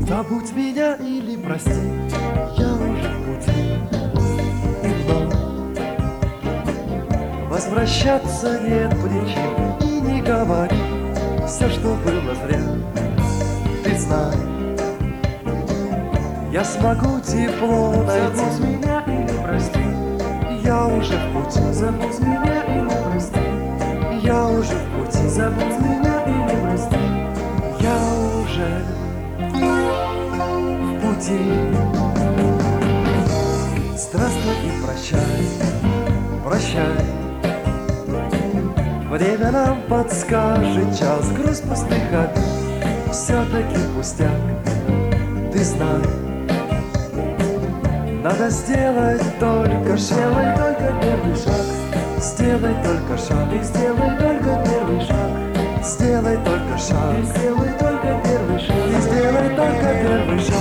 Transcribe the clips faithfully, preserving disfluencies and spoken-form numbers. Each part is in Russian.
Забудь меня или прости, я уже в пути. И вновь возвращаться нет причин. И не говори все, что было зря. Ты знай, я смогу тепло найти. Забудь меня или прости, Я уже в пути. забудь меня или прости, Я уже в пути. забудь меня или прости. Я уже в пути. Здравствуй и прощай, прощай. Время нам подскажет час. Грусть пустых обид все-таки пустяк. Ты знай, надо сделать только шаг. Сделай только первый шаг, Сделай только шаг. ты сделай только первый шаг, Сделай только ты шаг. сделай только первый шаг. И сделай только первый шаг.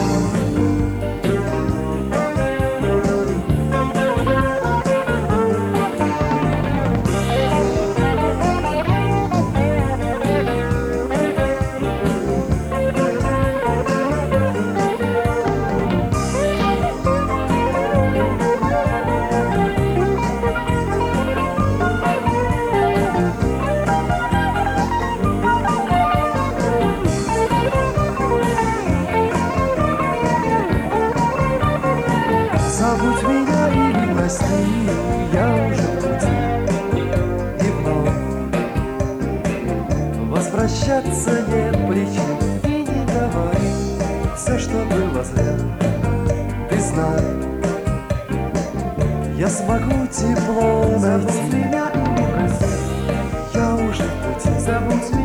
Забудь меня или прости, я уже в пути. И вновь возвращаться нет причин. И не говори все, что было зря. Ты знай, я смогу тепло Забудь найти. меня или прости, Я уже в пути. забудь